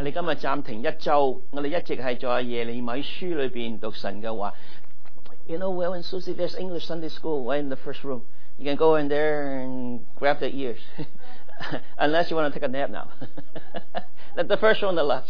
哋今日暫停一周，我哋一直係在耶利米書裏邊讀神嘅話。You know, well, in Susie, there's English Sunday school right in the first room. You can go in there and grab the ears. Unless you want to take a nap now. That's the first one on the left.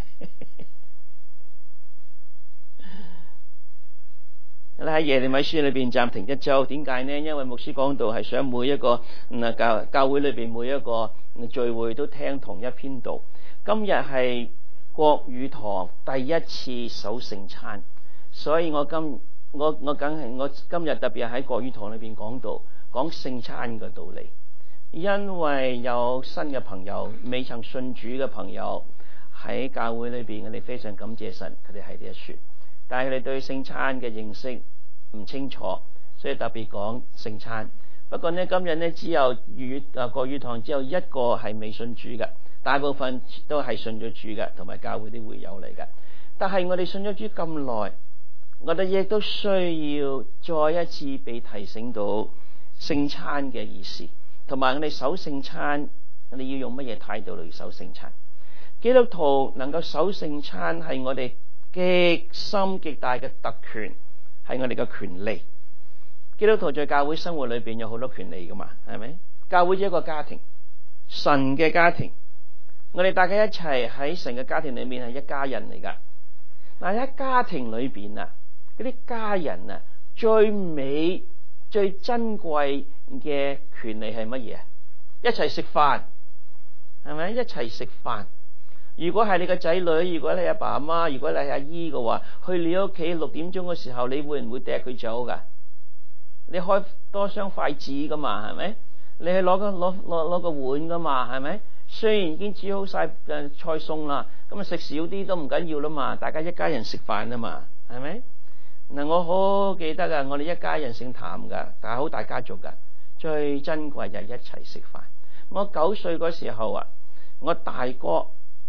喺耶利米書裏邊暫停一周，點解呢？因為牧師講道係想每一個教會裏邊每一個聚會都聽同一篇道。今日係國語堂第一次守聖餐，所以我今日特別喺國語堂裏邊講道，講聖餐嘅道理。因為有新嘅朋友，未曾信主嘅朋友喺教會裏邊，我哋非常感謝神，佢哋係呢一説。但係佢哋對聖餐嘅認識唔清楚，所以特別講聖餐。不過呢，今日呢只有國語堂只有一個係未信主嘅，大部分都係信咗主嘅，同埋教會啲會友嚟嘅。但係我哋信咗主咁耐，我哋亦都需要再一次被提醒到聖餐嘅意思，同埋我哋守聖餐，我哋要用乜嘢態度嚟守聖餐？基督徒能夠守聖餐係我哋極深極大嘅特權，係我哋嘅權利。基督徒在教會生活裏邊有好多權利噶嘛，係咪？教會係一個家庭，神嘅家庭，我哋大家一齊喺神嘅家庭裏面係一家人嚟噶。嗱，喺家庭裏邊啊，嗰啲家人啊，最美最珍貴嘅權利係乜嘢？一齊食飯，係咪？一齊食飯。如果係你個仔女，如果你阿爸阿媽，如果你係阿姨嘅話，去你屋企6點鐘嘅時候，你會唔會掟佢走噶？你開多雙筷子噶嘛，係咪？你去攞個碗噶嘛，係咪？雖然已經煮好晒菜餸啦，咁啊食少啲都唔緊要啦嘛，大家一家人食飯啊嘛，係咪？嗱，我好記得啊，我哋一家人姓譚噶，但係好大家族噶，最珍貴就係一齊食飯。我9歲嗰時候啊，我大哥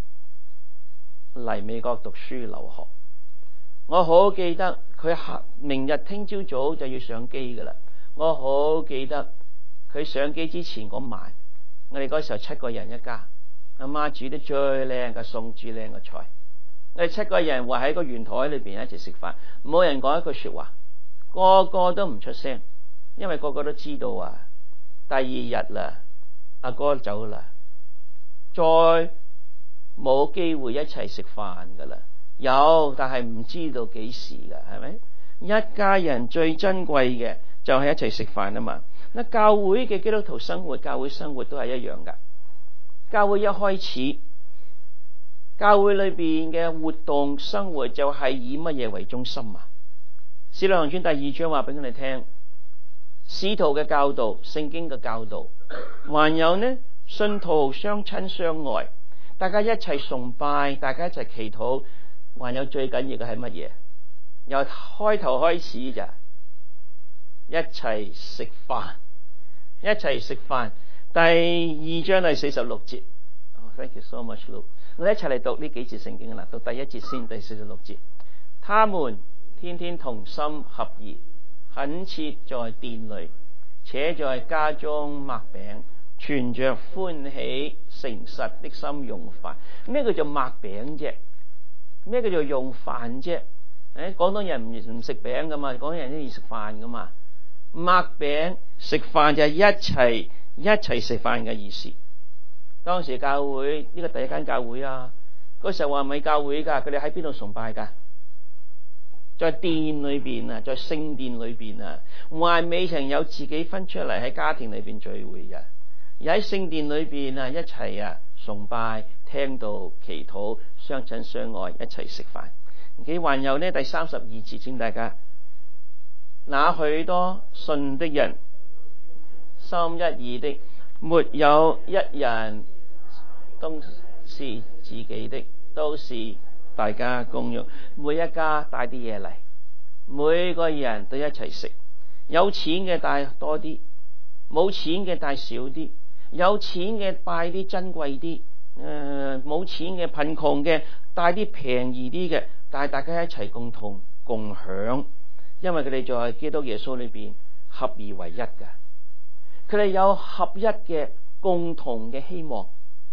嚟美國讀書留學，我好記得佢明日聽朝早就要上機噶啦。我好記得佢上機之前嗰晚，我哋嗰時候7個人一家，阿媽煮得最靚嘅餸，煮靚嘅菜，我哋7個人圍喺個圓台裏邊一齊食飯，冇人講一句說話，個個都唔出聲，因為個個都知道啊，第二日啦，阿哥走啦，再冇機會一齊食飯噶啦，有但係唔知道幾時噶，係咪？一家人最珍貴嘅就係一齊食飯啊嘛。嗱，教會嘅基督徒生活，教會生活都係一樣噶。教會一開始，教會裏邊嘅活動生活就係以乜嘢為中心啊？使徒行傳第2章話俾我哋聽，使徒嘅教導、聖經嘅教導，還有呢信徒相親相愛。大家一齊崇拜，大家一齊祈禱，還有最緊要嘅係乜嘢？由開頭開始咋，一齊食飯，一齊食飯。第2章係46節。Thank you so much, Luke。我哋一齊嚟讀呢幾節聖經啦。讀第1節先，第46節。他們天天同心合意，懇切在殿裏，且在家中擘餅，存着歡喜誠實的心用飯。咩叫做擘餅啫？咩叫做用飯啫？廣東人唔食餅噶嘛，廣東人都要食飯噶嘛。擘餅食飯就係一齊食飯嘅意思。當時教會呢個第一間教會啊，嗰時候話咪教會噶，佢哋喺邊度崇拜噶？在殿裏邊啊，在聖殿裏邊啊，還未曾有自己分出嚟喺家庭裏邊聚會嘅。而喺聖殿裏邊啊，一齊啊崇拜、聽道、祈禱、相親相愛，一齊食飯。佢還有呢第32節，請大家，那許多信的人，心一意的，沒有一人都是自己的，都是大家共用。每一家帶啲嘢嚟，每個人都一齊食。有錢嘅帶多啲，冇錢嘅帶少啲。有錢嘅帶啲珍貴啲，冇錢嘅貧窮嘅帶啲便宜啲嘅，但係大家一齊共享，因為佢哋在基督耶穌裏邊合而為一嘅，佢哋有合一嘅共同嘅希望。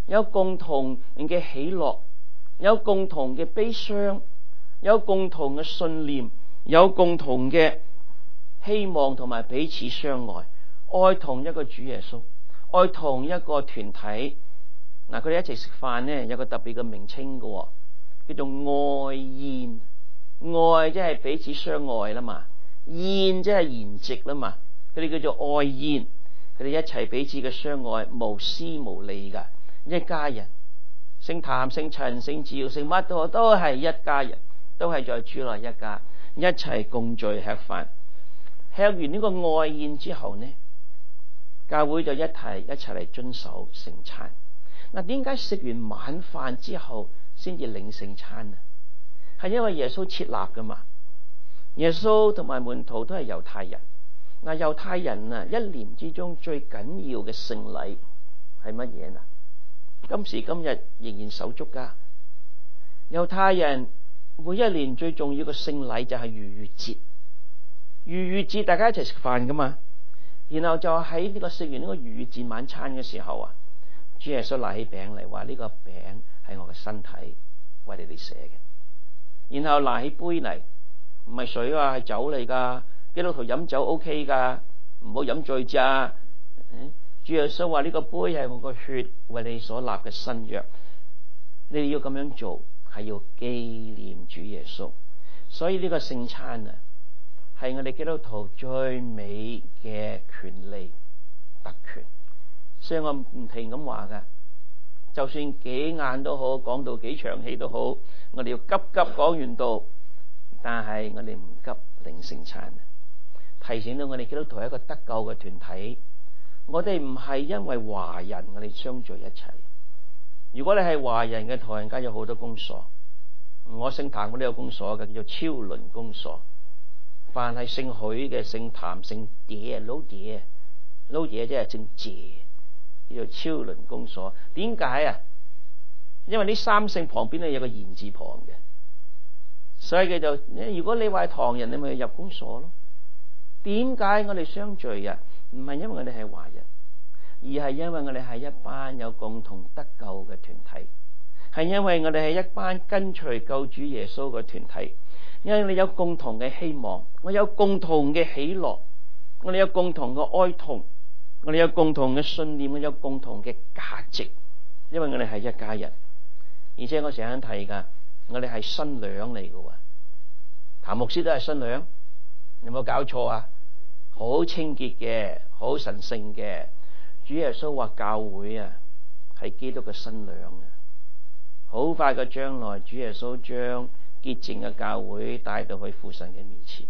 有共同嘅喜樂，有共同嘅悲傷，有共同嘅信念，有共同嘅希望同埋彼此相愛，愛同一個主耶穌，愛同一個團體。嗱，佢哋一齊食飯咧，有個特別嘅名稱嘅，叫做愛宴。愛即係彼此相愛啦嘛，宴即係筵席啦嘛，佢哋叫做愛宴。佢哋一齊彼此嘅相愛，無私無利噶，一家人。姓譚、姓陳、姓趙、姓乜都係一家人，都係在主內一家，一齊共聚吃飯。吃完呢個愛宴之後呢，教會就一齊嚟遵守聖餐。嗱，點解食完晚飯之後先至領聖餐啊？係因為耶穌設立噶嘛。耶穌同埋門徒都係猶太人。嗱，猶太人啊，一年之中最緊要嘅聖禮係乜嘢啊？今時今日仍然守足噶。猶太人每一年最重要嘅聖禮就係逾越節。逾越節大家一齊食飯噶嘛，然後就喺呢個食完呢個逾越節晚餐嘅時候啊，主耶穌拿起餅嚟話：呢個餅係我嘅身體，為你哋捨嘅。然後拿起杯嚟，唔係水啊，係酒嚟噶。基督徒飲酒 OK 噶，唔好飲醉咋。主耶穌話：呢個杯係我個血，為你所立嘅新約。你哋要咁樣做，係要紀念主耶穌。所以呢個聖餐啊，係我哋基督徒最美嘅權利特權。所以我唔停咁話噶，就算幾晏都好，講到幾長氣都好，我哋要急急講完道，但係我哋唔急領聖餐。提醒到我哋基督徒係一個得救嘅團體，我哋唔係因為華人我哋相聚一齊。如果你係華人嘅唐人街有好多公所，我姓譚我都有公所嘅，叫做超倫公所。凡係姓許嘅、姓譚、姓蝶、撈蝶即係姓謝，叫做超倫公所。點解啊？因為呢三姓旁邊咧有個言字旁嘅，所以佢就如果你話係唐人，你咪入公所咯。點解我哋相聚啊？唔係因為我哋係華人，而係因為我哋係一班有共同得救嘅團體，係因為我哋係一班跟隨救主耶穌嘅團體，因為你有共同嘅希望，我有共同嘅喜樂，我哋有共同嘅哀痛，我哋有共同嘅信念，我有共同嘅價值，因為我哋係一家人。而且我成日提噶，我哋係新娘嚟嘅喎，譚牧師都係新娘，有冇搞錯啊？好清潔嘅，好神聖嘅。主耶穌話教會啊係基督嘅新娘啊，好快嘅將來，主耶穌將潔淨嘅教會帶到去父神嘅面前，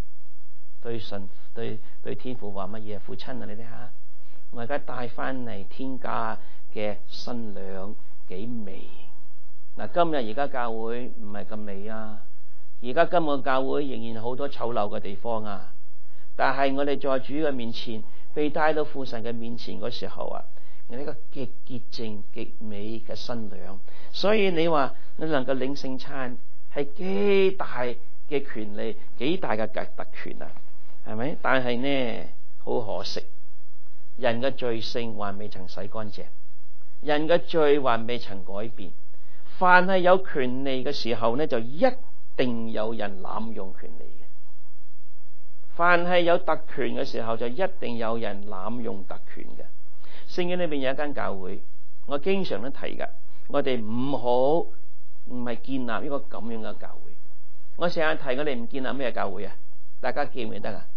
對天父話乜嘢？父親啊，你睇下，我而家帶翻嚟天家嘅新娘幾美。嗱，今日而家教會唔係咁美啊，而家今日教會仍然好多醜陋嘅地方啊。但係我哋在主嘅面前被帶到父神嘅面前嗰時候啊，我呢個極潔淨極美嘅新娘。所以你話你能夠領聖餐係幾大嘅權利，幾大嘅特權啊，係咪？但係呢，好可惜，人嘅罪性還未曾洗乾淨，人嘅罪還未曾改變。凡係有權利嘅時候呢，就一定有人濫用權利。凡係有特權嘅時候，就一定有人濫用特權嘅。聖經裏邊有一間教會，我經常都提噶，我哋唔係建立一個咁樣嘅教會。我成日提我哋唔建立咩教會啊？大家記唔記得啊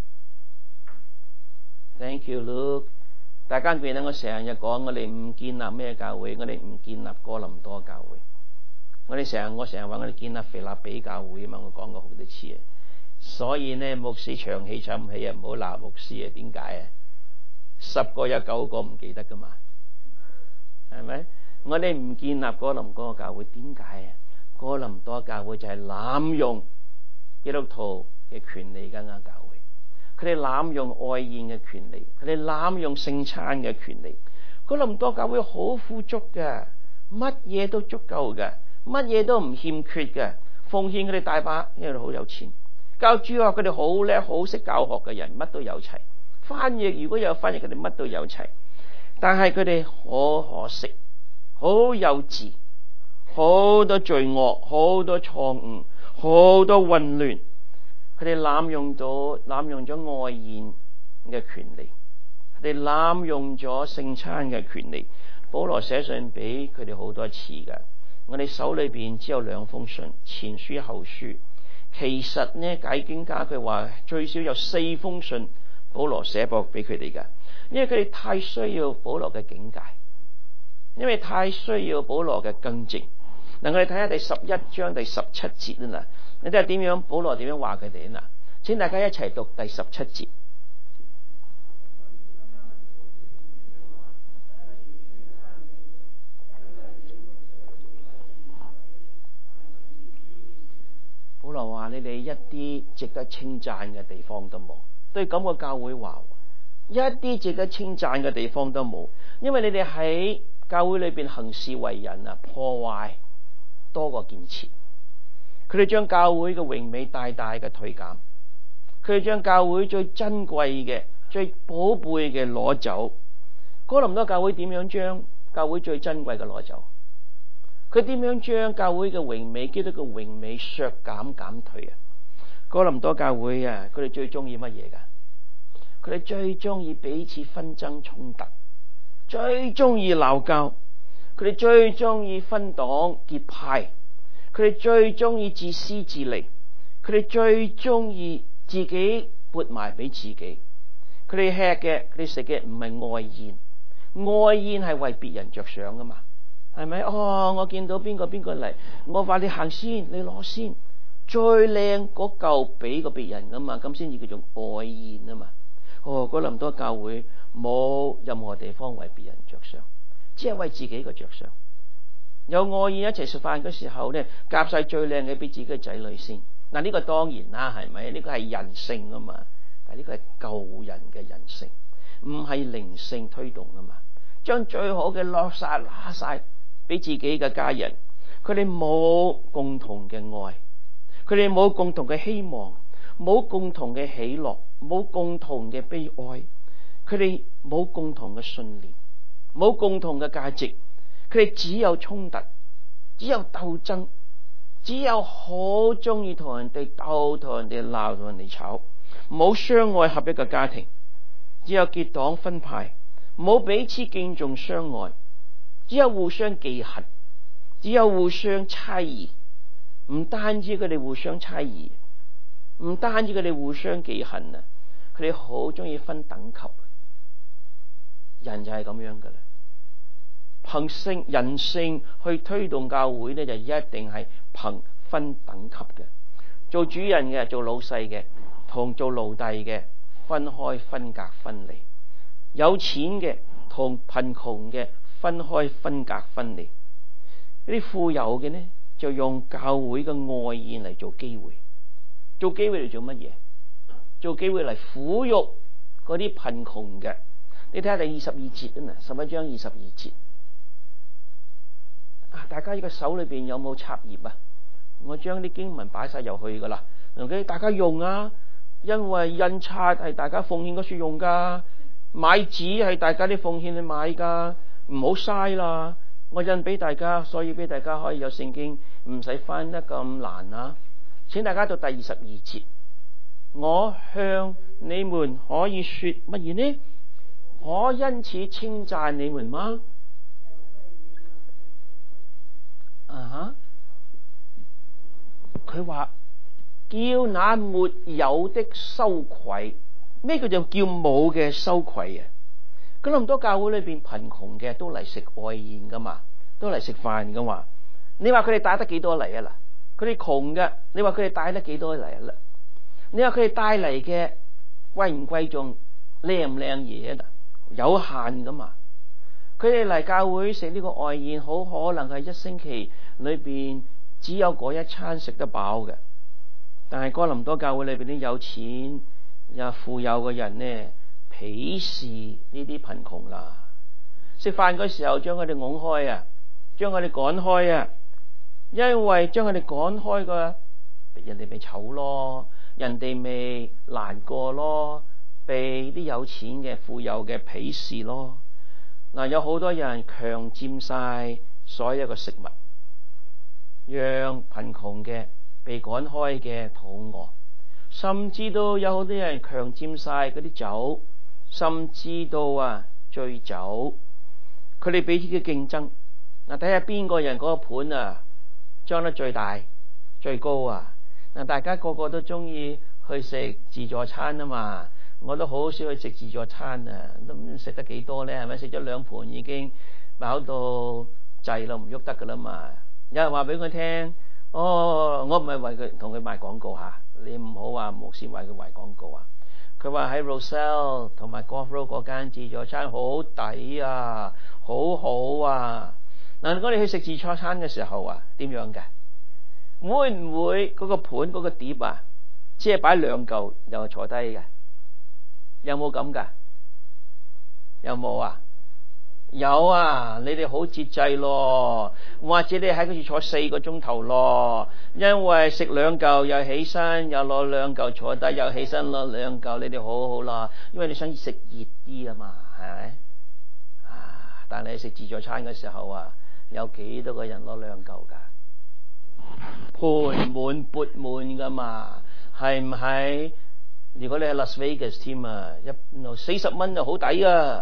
？Thank you, Luke。大家記得我成日講，我哋唔建立咩教會？我哋唔建立哥林多教會。我成日話我哋建立腓立比教會啊嘛，我講過好多次啊。所以呢，牧師長氣沉氣啊，唔好鬧牧師啊。點解啊？10個有9個唔記得噶嘛，係咪？我哋唔建立哥林多教會，點解啊？哥林多教會就係濫用基督徒嘅權利嘅教會，佢哋濫用愛宴嘅權利，佢哋濫用聖餐嘅權利。哥林多教會好富足嘅，乜嘢都足夠嘅，乜嘢都唔欠缺嘅，奉獻佢哋大把，因為好有錢。教主學佢哋好叻，好識教學嘅人，乜都有齊。翻譯如果有翻譯，佢哋乜都有齊。但係佢哋好可惜， 好幼稚，好多罪惡，好多錯誤，好多混亂。佢哋濫用咗愛宴嘅權利，佢哋濫用咗聖餐嘅權利。保羅寫信俾佢哋好多次嘅，我哋手裏邊只有2封信，前書後書。其實呢，解經家佢話最少有4封信保羅寫過俾佢哋嘅，因為佢哋太需要保羅嘅警戒，因為太需要保羅嘅更正。嗱，我哋睇下第11章第17節啦。你睇下點樣保羅點樣話佢哋嗱？請大家一齊讀第17節。保羅話：你哋一啲值得稱讚嘅地方都冇，對咁個教會話，一啲值得稱讚嘅地方都冇，因為你哋喺教會裏邊行事為人啊，破壞多過建設。佢哋將教會嘅榮美大大嘅退減，佢哋將教會最珍貴嘅、最寶貝嘅攞走。哥林多教會點樣將教會最珍貴嘅攞走？佢點樣將教會嘅榮美、基督嘅榮美削減減退啊？哥林多教會啊，佢哋最中意乜嘢噶？佢哋最中意彼此紛爭衝突，最中意鬧交，佢哋最中意分黨結派。佢哋最中意自私自利，佢哋最中意自己撥埋俾自己。佢哋吃嘅，佢哋食嘅唔係愛宴，愛宴係為別人着想噶嘛，係咪？我見到邊個嚟，我話你行先，你攞先，最靚嗰嚿俾個別人噶嘛，咁先至叫做愛宴啊嘛。哥林多教會冇任何地方為別人着想，只係為自己嘅着想。有愛宴一齊食飯嘅時候咧，夾晒最靚嘅俾自己嘅仔女先。嗱，呢個當然啦，係咪？呢個係人性啊嘛，但係呢個係救人嘅人性，唔係靈性推動啊嘛。將最好嘅攞晒俾自己嘅家人，佢哋冇共同嘅愛，佢哋冇共同嘅希望，冇共同嘅喜樂，冇共同嘅悲哀，佢哋冇共同嘅信念，冇共同嘅價值。佢哋只有衝突，只有鬥爭，只有好中意同人哋鬥，同人哋鬧，同人哋吵，冇相愛合一嘅家庭，只有結黨分派，冇彼此敬重相愛，只有互相忌恨，只有互相猜疑。唔單止佢哋互相猜疑，唔單止佢哋互相忌恨啊，佢哋好中意分等級。人就係咁樣噶啦。憑人性去推動教會咧，就一定係憑分等級嘅。做主人嘅、做老細嘅同做奴隸嘅分開、分隔、分離。有錢嘅同貧窮嘅分開、分隔、分離。啲富有嘅呢，就用教會嘅愛宴嚟做機會。做機會嚟做乜嘢？做機會嚟撫育嗰啲貧窮嘅。你睇下第22節啊，11章22節。大家呢個手裏邊有冇插頁啊？我將啲經文擺晒入去噶啦，OK， 大家用啊，因為印刷係大家奉獻嗰處用噶，買紙係大家啲奉獻去買噶，唔好嘥啦。我印俾大家，所以俾大家可以有聖經，唔使翻得咁難啊。請大家讀第22節，我向你們可以說乜嘢呢？可因此稱讚你們嗎？佢話叫那沒有的羞愧。咩叫做冇嘅羞愧啊？咁多教會裏邊貧窮嘅都嚟食愛宴噶嘛，都嚟食飯噶嘛。你話佢哋帶得幾多嚟啊？嗱，佢哋窮嘅，你話佢哋帶得幾多嚟啊？你話佢哋帶嚟嘅貴唔貴重，靚唔靚嘢啊？有限噶嘛。佢哋嚟教會食呢個愛宴，好可能係一星期裏邊只有嗰一餐食得飽嘅。但係哥林多教會裏邊啲有錢又富有嘅人呢，鄙視呢啲貧窮啦。食飯嗰時候將佢哋拱開啊，將佢哋趕開啊，因為將佢哋趕開嘅，人哋咪醜咯，人哋咪難過咯，被啲有錢嘅富有嘅鄙視咯。嗱，有好多人強佔晒所有嘅食物，讓貧窮嘅被趕開嘅肚餓，甚至都有好多人強佔晒嗰啲酒，甚至到醉酒。佢哋彼此嘅競爭，睇下邊個人嗰個盤裝得最大最高大家個個都中意去食自助餐啊嘛。我都好少去食自助餐都唔食得幾多咧，係咪？食咗2盤已經飽到滯咯，唔喐得噶啦嘛。有人話俾佢聽，我唔係為佢同佢賣廣告你唔好話牧師為佢賣廣告佢話喺 Roselle 同埋 Golf Road 嗰間自助餐好抵好好嗱，我哋去食自助餐嘅時候點樣嘅？會唔會嗰個盤嗰個碟只係擺2嚿又坐低嘅？有冇咁噶？有冇有你哋好節制咯，或者你喺嗰處坐4個鐘頭咯，因為食2嚿又起身，又攞2嚿坐低，又起身攞2嚿，你哋好好啦，因為你想食熱啲嘛，係咪？但係你食自助餐嘅時候有幾多個人攞2嚿噶？盤滿缽滿噶嘛，係唔係？如果你喺 Las Vegas 添40蚊就好抵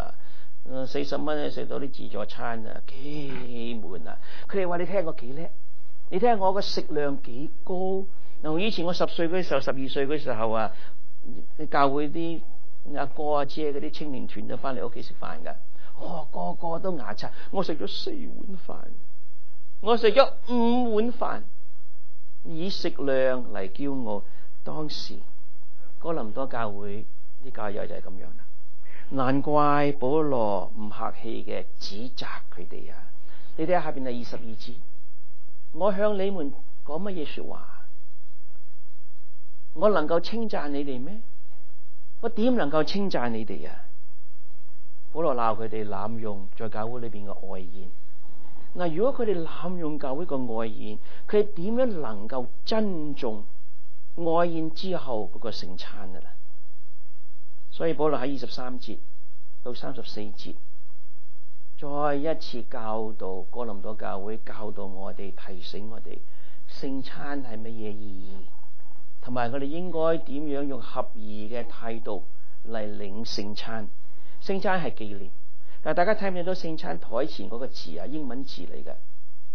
40蚊食到啲自助餐幾滿佢哋話你聽我幾叻，你聽我個食量幾高。嗱，以前我10歲嗰時候，12歲嗰時候教會啲阿哥阿姐嗰啲青年團都翻嚟屋企食飯噶，個個都牙刷。我食咗4碗飯，我食咗5碗飯，以食量嚟驕傲。當時哥林多教會啲教友就係咁樣啦，難怪保羅唔客氣嘅指責佢哋你睇下下邊係22節，我向你們講乜嘢說話？我能夠稱讚你哋咩？我點能夠稱讚你哋保羅鬧佢哋濫用在教會裏邊嘅愛宴。嗱，如果佢哋濫用教會個愛宴，佢點樣能夠珍重愛宴之後嗰個聖餐啦？所以保羅喺23節到34節再一次教導哥林多教會，教導我哋，提醒我哋聖餐係乜嘢意義，同埋我哋應該點樣用合宜嘅態度嚟領聖餐。聖餐係紀念，但係大家睇唔睇到聖餐台前嗰個字英文字嚟嘅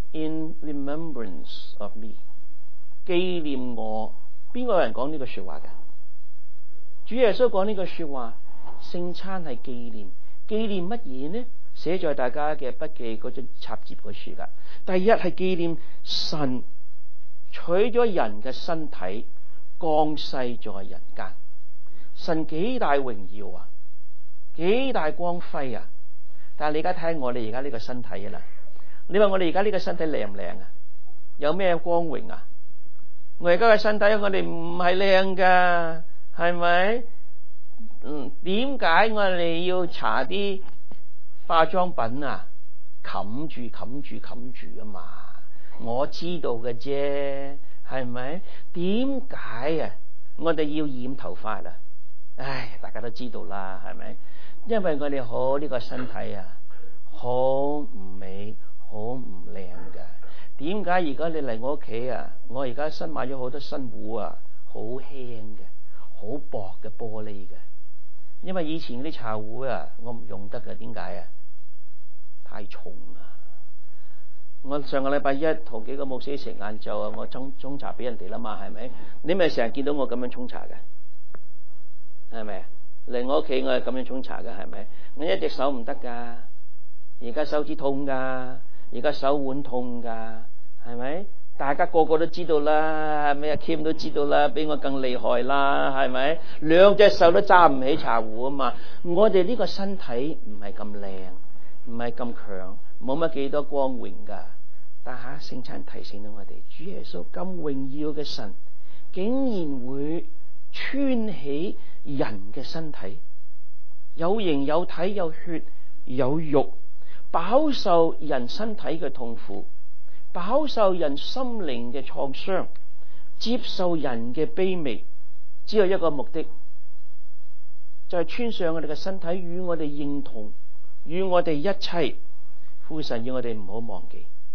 In remembrance of me， 紀念我。邊個有人講呢個說話嘅？主耶穌講呢個說話，聖餐係紀念，紀念乜嘢呢？寫在大家嘅筆記嗰張插頁嗰處噶。第一係紀念神取咗人嘅身體降世在人間，神幾大榮耀幾大光輝但係你而家睇我哋而家呢個身體啦，你話我哋而家呢個身體靚唔靚有咩光榮我而家嘅身體我哋唔係靚噶，係咪？點解我哋要搽啲化妝品冚住嘛？我知道嘅啫，係咪？點解我哋要染頭髮大家都知道啦，係咪？因為我哋好呢個身體好唔美，好唔靚噶。點解而家你嚟我屋企我而家新買咗好多新壺好輕嘅，好薄嘅玻璃嘅。因為以前啲茶壺我唔用得嘅。點解太重我上個禮拜一同幾個牧師食晏晝我沖茶俾人哋啦嘛，係咪？你咪成日見到我咁樣沖茶嘅，係咪？嚟我屋企我係咁樣沖茶嘅，係咪？我一隻手唔得噶，而家手指痛噶，而家手腕痛噶，係咪？大家個個都知道啦，係咪？Kim 都知道啦，比我更厲害啦，係咪？2隻手都揸唔起茶壺嘛。我哋呢個身體唔係咁靚，唔係咁強，冇乜幾多光榮噶。但聖餐提醒到我哋，主耶穌咁榮耀嘅神，竟然會穿起人嘅身體，有形有體，有血有肉，飽受人身體嘅痛苦，飽受人心靈嘅創傷，接受人嘅卑微，只有一個目的，就係穿上我哋嘅身體，與我哋認同，與我哋一齊。父神要我哋唔好忘記，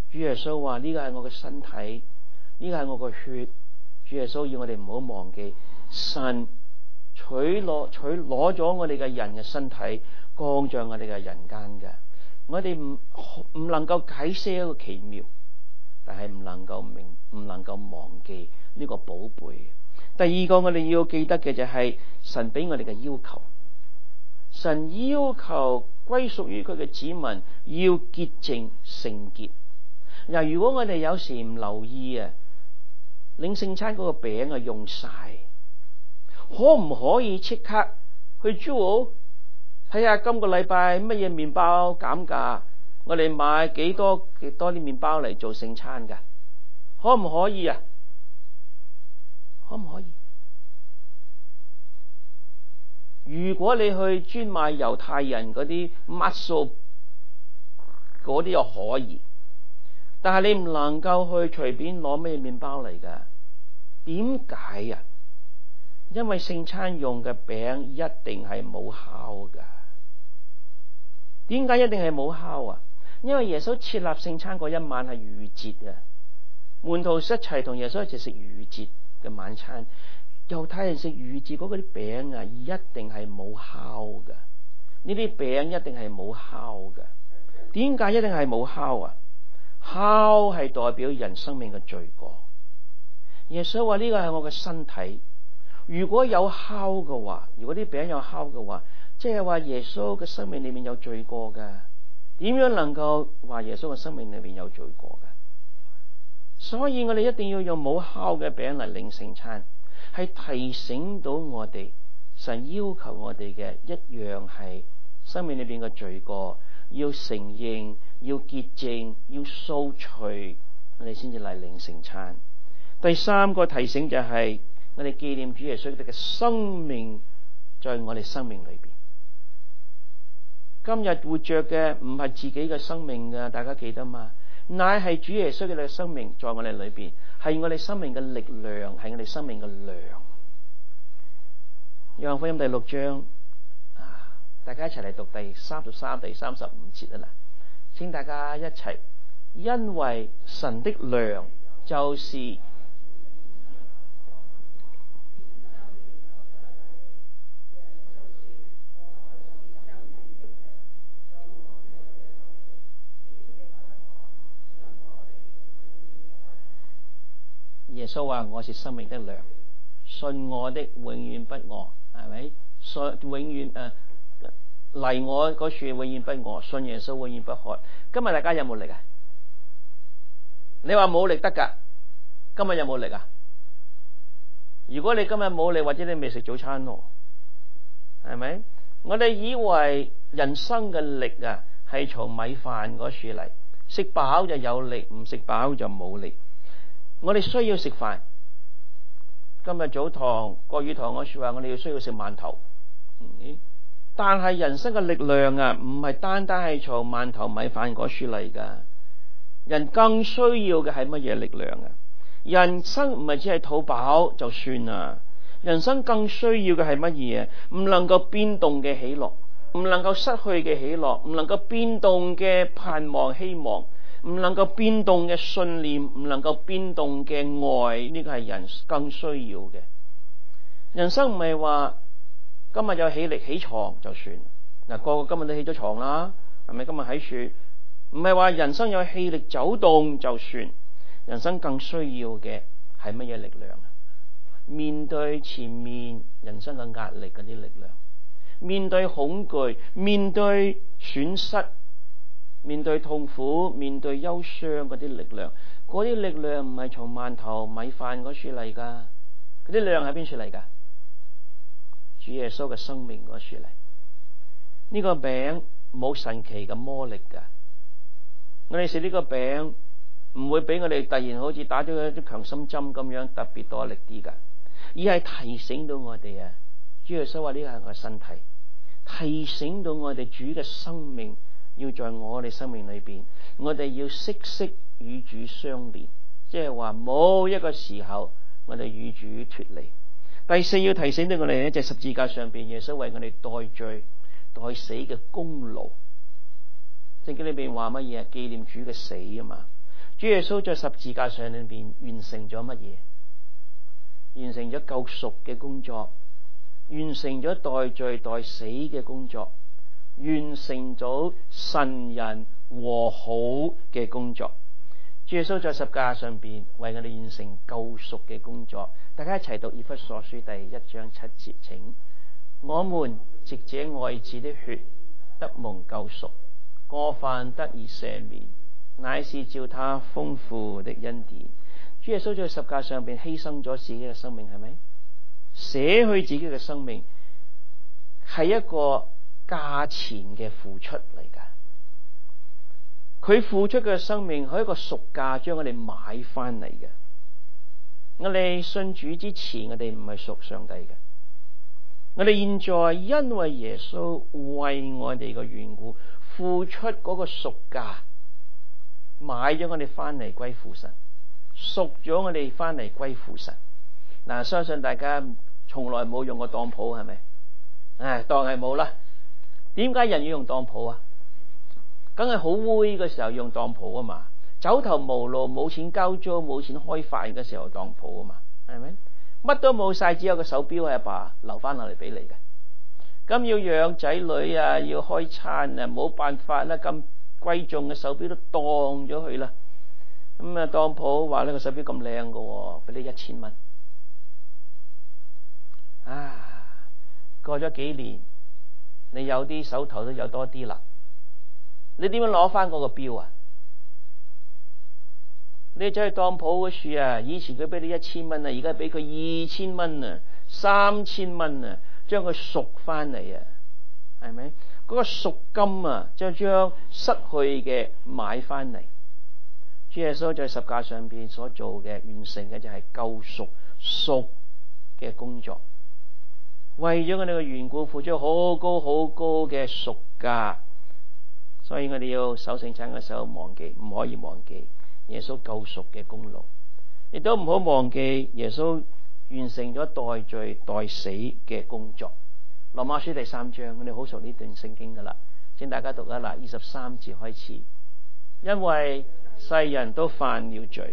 主耶穌話呢個係我嘅身體，呢個係我嘅血。主耶穌要我哋唔好忘記，神攞咗我哋嘅人嘅身體降在我哋嘅人間嘅。我哋唔能夠解釋一個奇妙，但係唔能夠忘記呢個寶貝。第二個我哋要記得嘅就係神俾我哋嘅要求，神要求歸屬於佢嘅子民要潔淨聖潔。嗱，如果我哋有時唔留意啊，領聖餐嗰個餅啊用晒，可唔可以即刻去 Jewel 睇下今個禮拜乜嘢麵包減價，我哋買幾多啲麵包嚟做聖餐㗎？可唔可以啊？可唔可以？如果你去專買猶太人嗰啲 muscle 嗰啲又可以，但係你唔能夠去隨便攞咩麵包嚟㗎？點解啊？因為聖餐用嘅餅一定係冇酵㗎。點解一定係冇酵啊？因為耶穌設立聖餐嗰一晚係逾節啊，門徒一齊同耶穌一齊食逾節嘅晚餐。猶太人食逾節嗰啲餅啊，一定係冇酵㗎。呢啲餅一定係冇酵㗎。點解一定係冇酵啊？酵係代表人生命嘅罪過。耶穌話呢個係我嘅身體。如果有酵嘅話，如果啲餅有酵嘅話，即係話耶穌嘅生命裏面有罪過㗎。點樣能夠話耶穌嘅生命裏面有罪過㗎？所以我哋一定要用冇酵嘅餅嚟領聖餐，係提醒到我哋神要求我哋嘅一樣係生命裏面嘅罪過，要承認，要潔淨，要掃除，我哋先至嚟領聖餐。第三個提醒就係我哋紀念主耶穌嘅生命在我哋生命裏邊。今日活着嘅唔係自己嘅生命嘅，大家記得嘛？乃係主耶穌嘅生命在我哋裏邊，係我哋生命嘅力量，係我哋生命嘅糧。約翰福音第6章大家一齊嚟讀第33、第35節啦。請大家一齊，因為神的糧就是耶穌話我是生命的糧，信我的永遠不餓，係咪？永遠嚟我嗰處永遠不餓，信耶穌永遠不渴。今日大家有冇力啊？你話冇力得噶，今日有冇力啊？如果你今日冇力，或者你未食早餐咯，係咪？我哋以為人生嘅力啊係從米飯嗰處嚟，食飽就有力，唔食飽就冇力。我哋需要食飯。今日早堂國語堂嗰處話我哋需要食饅頭，但係人生嘅力量啊，唔係單單係從饅頭米飯嗰處嚟噶。人更需要嘅係乜嘢力量啊？人生唔係只係肚飽就算啦，人生更需要嘅係乜嘢？唔能夠變動嘅喜樂，唔能夠失去嘅喜樂，唔能夠變動嘅盼望希望，唔能夠變動嘅信念，唔能夠變動嘅愛，呢個係人更需要嘅。人生唔係話今日有氣力起床就算，嗱，個個今日都起咗床啦，係咪？今日喺樹，唔係話人生有氣力走動就算，人生更需要嘅係乜嘢力量啊？面對前面人生嘅壓力嗰啲力量，面對恐懼，面對損失，面對痛苦，面對憂傷嗰啲力量，嗰啲力量唔係從饅頭米飯嗰處嚟噶，嗰啲力量喺邊處嚟噶？主耶穌嘅生命嗰處嚟。呢個餅冇神奇嘅魔力噶，我哋食呢個餅唔會俾我哋突然好似打咗一啲強心針咁樣特別多力啲噶，而係提醒到我哋啊，主耶穌話呢個係我嘅身體，提醒到我哋主嘅生命要在我哋生命裏邊，我哋要息息與主相連，即係話冇一個時候我哋與主脫離。第四要提醒到我哋呢，就十字架上邊耶穌為我哋代罪代死嘅功勞。聖經裏邊話乜嘢？紀念主嘅死啊嘛。 主耶穌在十字架上裏邊完成咗乜嘢？完成咗救贖嘅工作，完成咗代罪代死嘅工作，完成咗神人和好嘅工作。主耶穌在十字架上邊為我哋完成救贖嘅工作。大家一齊讀以弗所書第1章7節，請。我們藉這愛子的血得蒙救贖，過犯得以赦免，乃是照他豐富的恩典。主耶穌在十字架上邊犧牲咗自己嘅生命，係咪？捨去自己嘅生命係一個價錢嘅付出嚟噶。佢付出嘅生命係一個贖價，將我哋買翻嚟嘅。我哋信主之前，我哋唔係屬上帝嘅。我哋現在因為耶穌為我哋嘅緣故付出嗰個贖價，買咗我哋翻嚟歸父神，贖咗我哋翻嚟歸父神。嗱，相信大家從來冇用過當鋪，係咪？當係冇啦。點解人要用當鋪啊？梗係好灰嘅時候用當鋪啊嘛，走投無路冇錢交租冇錢開飯嘅時候當鋪啊嘛，係咪？乜都冇晒，只有個手錶係阿爸留翻落嚟俾你嘅。咁要養仔女啊，要開餐啊，冇辦法啦，咁貴重嘅手錶都當咗佢啦。咁啊，當鋪話呢個手錶咁靚嘅，俾你1000蚊。過咗幾年，你有啲手頭都有多啲啦。你點樣攞翻嗰個錶啊？你走去當鋪嗰處啊，以前佢俾你1000蚊啊，而家俾佢2000蚊啊，3000蚊啊，將佢贖翻嚟啊，係咪？嗰個贖金啊，就將失去嘅買翻嚟。主耶穌在十架上邊所做嘅完成嘅就係救贖嘅工作，為咗我哋嘅緣故付出好高好高嘅贖價。所以我哋要守聖餐嘅時候唔可以忘記耶穌救贖嘅功勞，亦都唔好忘記耶穌完成咗代罪代死嘅工作。羅馬書第3章，我哋好熟呢段聖經噶啦，請大家讀啊嗱，23節開始。因為世人都犯了罪，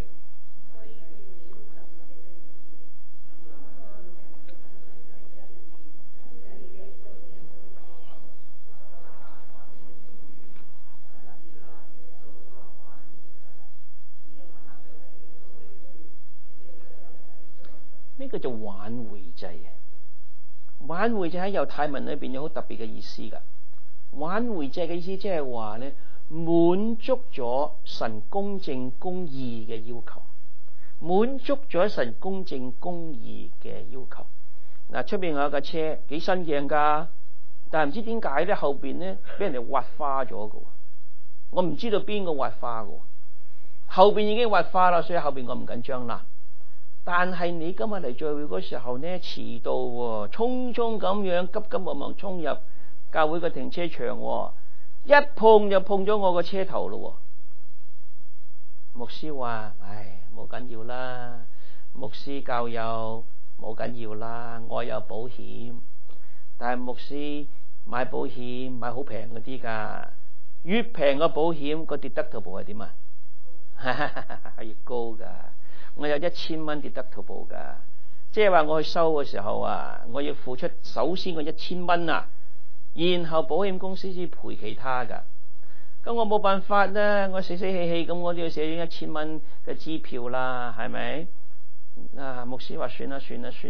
呢個就挽回祭啊！挽回祭喺猶太文裏邊有好特別嘅意思噶。挽回祭嘅意思即係話咧，滿足咗神公正公義嘅要求，滿足咗神公正公義嘅要求。嗱，出邊有一架車幾新淨噶，但係唔知點解咧後邊咧俾人哋挖花咗噶。我唔知道邊個挖花噶，後邊已經挖花啦，所以後邊我唔緊張啦。但係你今日嚟聚會嗰時候呢，遲到喎，匆匆咁樣急急忙忙衝入教會嘅停車場喎，一碰就碰咗我個車頭咯喎。牧師話：冇緊要啦，牧師教友冇緊要啦，我有保險。但係牧師買保險買好平嗰啲㗎，越平個保險個deductible係點啊？係越高㗎。我有1000蚊deductible㗎，即係話我去收嘅時候啊，我要付出首先個1000蚊啊，然後保險公司先賠其他㗎。咁我冇辦法啦，我死死氣氣咁，我都要寫咗1000蚊嘅支票啦，係咪？牧師話算啦，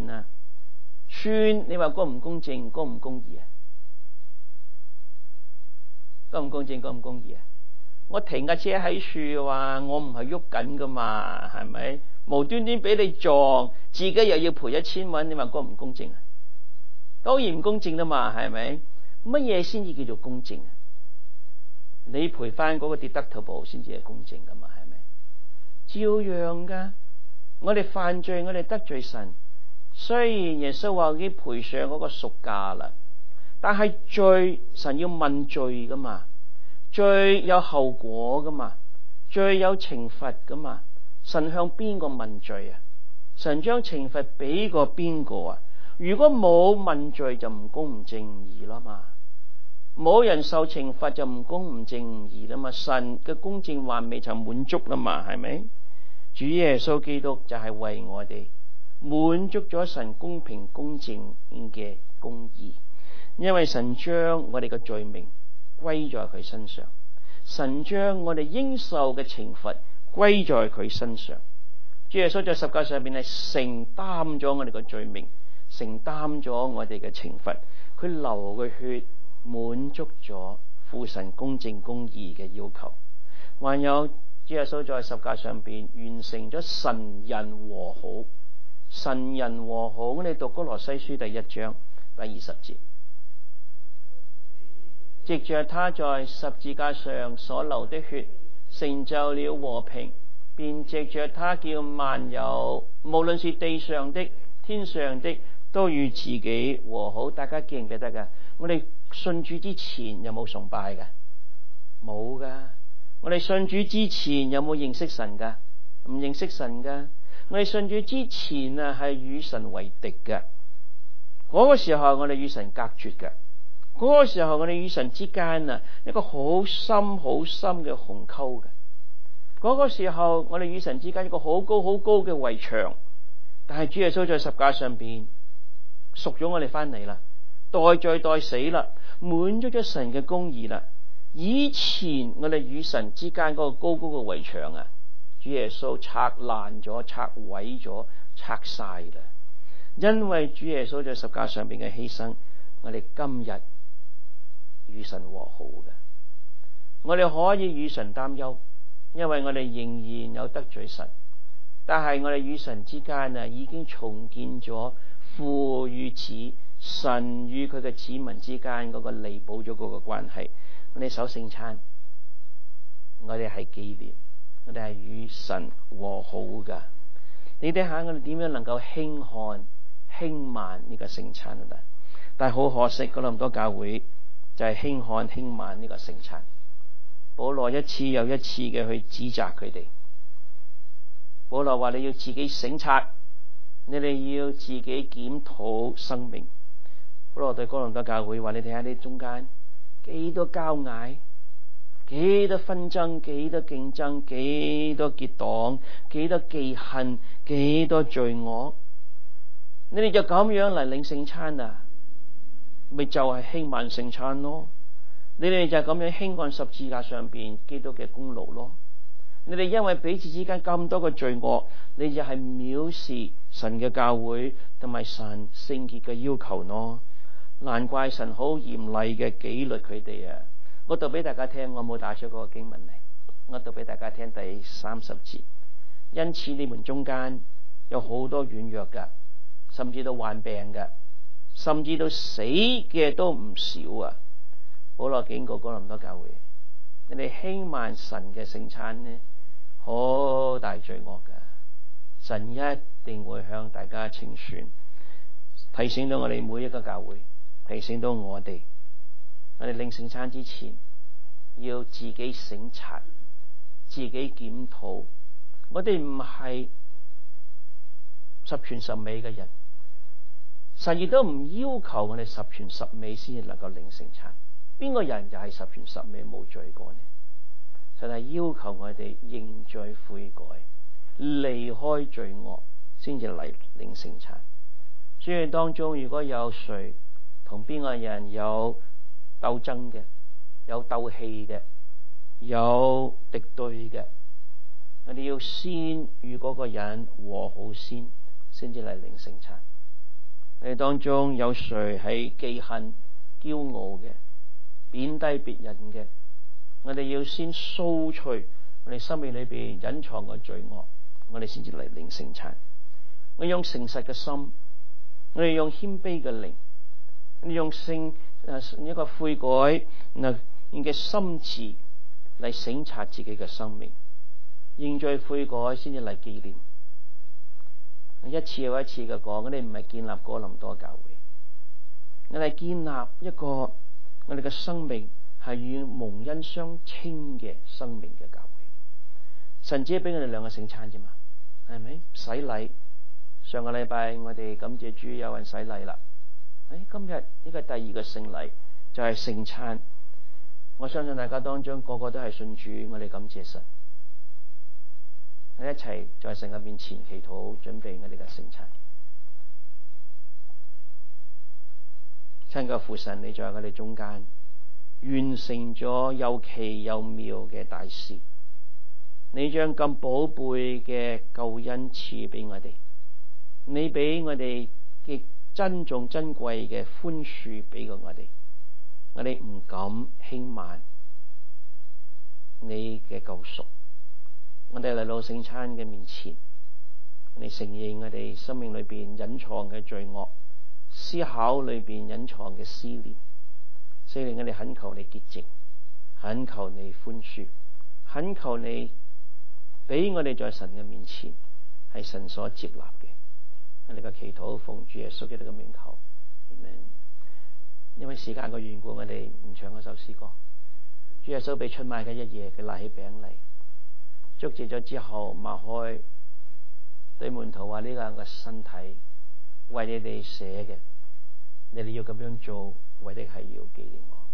你話公唔公正，公唔公義啊？公唔公正，公唔公義啊？我停架車喺樹嘅話，我唔係喐緊噶嘛，係咪？無端端俾你撞，自己又要賠1000蚊，你話公唔公正啊？當然唔公正啦嘛，係咪？乜嘢先至叫做公正啊？你賠翻嗰個deductible先至係公正噶嘛，係咪？照樣噶，我哋犯罪，我哋得罪神，雖然耶穌話已經賠上嗰個贖價啦，但係罪神要問罪噶嘛。罪有後果噶嘛，罪有懲罰噶嘛。神向邊個問罪啊？神將懲罰俾個邊個啊？如果冇問罪就唔公唔正義啦嘛。 冇人受懲罰就唔公唔正唔義啦嘛，神嘅公正還未曾滿足啦嘛，係咪？主耶穌基督就係為我哋滿足咗神公平公正嘅公義，因為神將我哋嘅罪名歸在佢身上，神將我哋應受嘅懲罰歸在佢身上。主耶穌在十架上邊係承擔咗我哋嘅罪名，承擔咗我哋嘅懲罰，佢流嘅血滿足咗父神公正公義嘅要求。還有主耶穌在十架上邊完成咗神人和好，神人和好。我哋讀歌羅西書第1章第20節，藉着他在十字架上所流的血，成就了和平，便藉着他叫萬有，無論是地上的天上的，都與自己和好。大家記唔記得噶？我哋信主之前有冇崇拜噶？冇噶。我哋信主之前有冇認識神噶？唔認識神噶。我哋信主之前啊，係與神為敵嘅。嗰個時候我哋與神隔絕嘅。嗰個時候我哋與神之間啊，一個好深好深嘅鴻溝嘅。嗰個時候我哋與神之間一個好高好高嘅圍牆。但係主耶穌在十架上邊贖咗我哋翻嚟啦，代罪代死啦，滿足咗神嘅公義啦。以前我哋與神之間嗰個高高嘅圍牆啊，主耶穌拆爛咗、拆毀咗、拆晒啦。因為主耶穌在十架上邊嘅犧牲，我哋今日與神和好嘅。我哋可以與神擔憂，因為我哋仍然有得罪神。但係我哋與神之間啊，已經重建咗父與子、神與佢嘅子民之間嗰個彌補咗嗰個關係。我哋守聖餐，我哋係紀念，我哋係與神和好噶。你睇下我哋點樣能夠輕看輕慢呢個聖餐啊？但係好可惜，哥林多教會就係輕看輕慢呢個聖餐。保羅一次又一次嘅去指責佢哋。保羅話：你要自己省察，你哋要自己檢討生命。保羅對哥林多教會話：你睇下你中間幾多交嗌，幾多紛爭，幾多競爭，幾多結黨，幾多忌恨，幾多罪惡。你哋就咁樣嚟領聖餐啊？咪就係輕慢聖餐咯。你哋就咁樣輕看十字架上邊基督嘅功勞咯。你哋因為彼此之間咁多嘅罪惡，你就係藐視神嘅教會同埋神聖潔嘅要求咯。難怪神好嚴厲嘅紀律佢哋啊！我讀俾大家聽，我冇打出嗰個經文嚟，我讀俾大家聽第30節。因此你們中間有好多軟弱嘅，甚至到患病嘅，甚至到死嘅都唔少啊！保羅警告哥林多教會，你哋輕慢神嘅聖餐呢，好大罪惡噶，神一定會向大家清算。提醒到我哋每一個教會，提醒到我哋領聖餐之前要自己省察，自己檢討。我哋唔係十全十美嘅人，神亦都唔要求我哋十全十美先至能夠領聖餐。邊個人就係十全十美冇罪過呢？神係要求我哋認罪悔改，離開罪惡，先至嚟領聖餐。所以當中如果有誰同邊個人有鬥爭嘅，有鬥氣嘅，有敵對嘅，我哋要先與嗰個人和好先至嚟領聖餐。我哋當中有誰係記恨、驕傲嘅，貶低別人嘅，我哋要先掃除我哋生命裏邊隱藏嘅罪惡，我哋先至嚟領聖餐。我用誠實嘅心，我哋用謙卑嘅靈，我哋用一個悔改嘅心志嚟省察自己嘅生命，認罪悔改先至嚟紀念。一次又一次嘅講，我哋唔係建立哥林多教會，我哋建立一個我哋嘅生命係與蒙恩相稱嘅生命嘅教會。神只係俾我哋2個聖餐啫嘛，係咪？洗禮，上個禮拜我哋感謝主有人洗禮啦。今日呢個第2個聖禮就係聖餐。 我相信大家當中個個都係信主，我哋感謝神。我哋一齊在神嘅面前祈禱，準備我哋嘅聖餐。親愛父神，你在我哋中間完成咗又奇又妙嘅大事，你將咁寶貝嘅救恩賜俾我哋，你俾我哋嘅珍重珍貴嘅寬恕俾過我哋唔敢輕慢你嘅救贖。我哋嚟到聖餐嘅面前，我哋承認我哋生命裏邊隱藏嘅罪惡，思考裏邊隱藏嘅思念，聖靈，我哋懇求你潔淨，懇求你寬恕，懇求你俾我哋在神嘅面前係神所接納嘅。我哋嘅祈禱奉主耶穌基督嘅名求，阿們。因為時間嘅緣故，我哋唔唱嗰首詩歌。主耶穌俾出賣嘅一夜，佢拿起餅嚟，祝謝咗之後擘開，對門徒話：呢個係我嘅身體，為你哋寫嘅，你哋要咁樣做，為的係要紀念我。